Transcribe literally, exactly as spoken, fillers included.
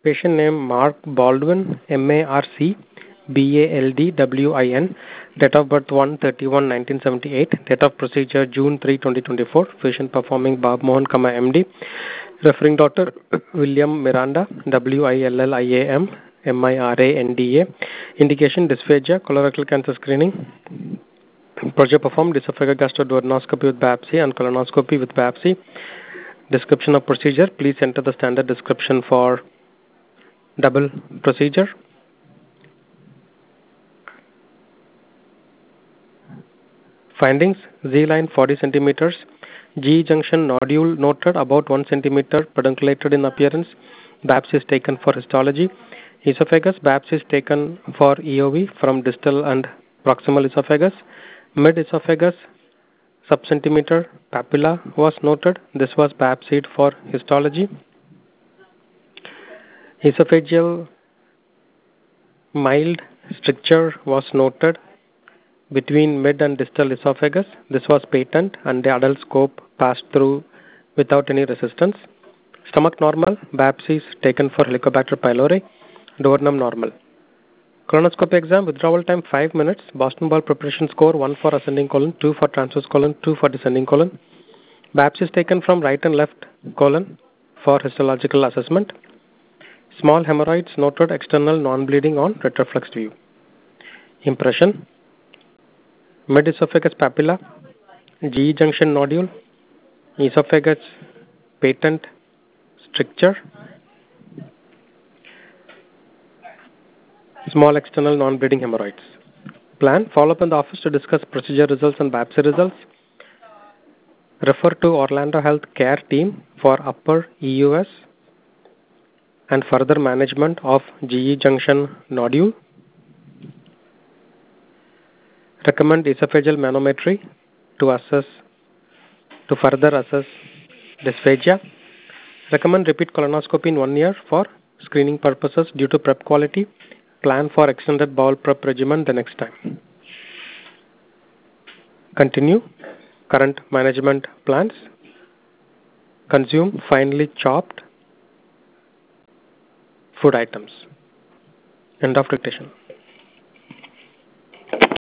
Patient name Mark Baldwin, M A R C B A L D W I N. Date of birth one thirty-one nineteen seventy-eight. Date of procedure June third twenty twenty-four. Patient performing Bob Mohan, M D. Referring doctor William Miranda, W I L L I A M M I R A N D A. Indication dysphagia, colorectal cancer screening. Procedure performed esophageal gastroduodenoscopy with biopsy and colonoscopy with biopsy. Description of procedure. Please enter the standard description for double procedure. Findings: Z-line forty centimeters. G junction nodule noted about one centimeter, pedunculated in appearance. Biopsy is taken for histology. Esophagus biopsy is taken for E O V from distal and proximal esophagus. Mid esophagus subcentimeter papilla was noted. This was biopsied for histology. Esophageal mild stricture was noted between mid and distal esophagus. This was patent and the adult scope passed through without any resistance. Stomach normal. Biopsies taken for Helicobacter pylori. Duodenum normal. Colonoscopy exam. Withdrawal time five minutes. Boston ball preparation score one for ascending colon, two for transverse colon, two for descending colon. Biopsies taken from right and left colon for histological assessment. Small hemorrhoids noted, external non-bleeding on retroflexed view. Impression: mid-esophagus papilla, G E junction nodule, esophagus patent stricture, small external non-bleeding hemorrhoids. Plan: follow up in the office to discuss procedure results and biopsy results. Refer to Orlando Health Care Team for upper E U S and further management of G E junction nodule. Recommend esophageal manometry to assess to further assess dysphagia. Recommend repeat colonoscopy in one year for screening purposes due to prep quality. Plan for extended bowel prep regimen the next time. Continue current management plans. Consume finely chopped food items. End of dictation.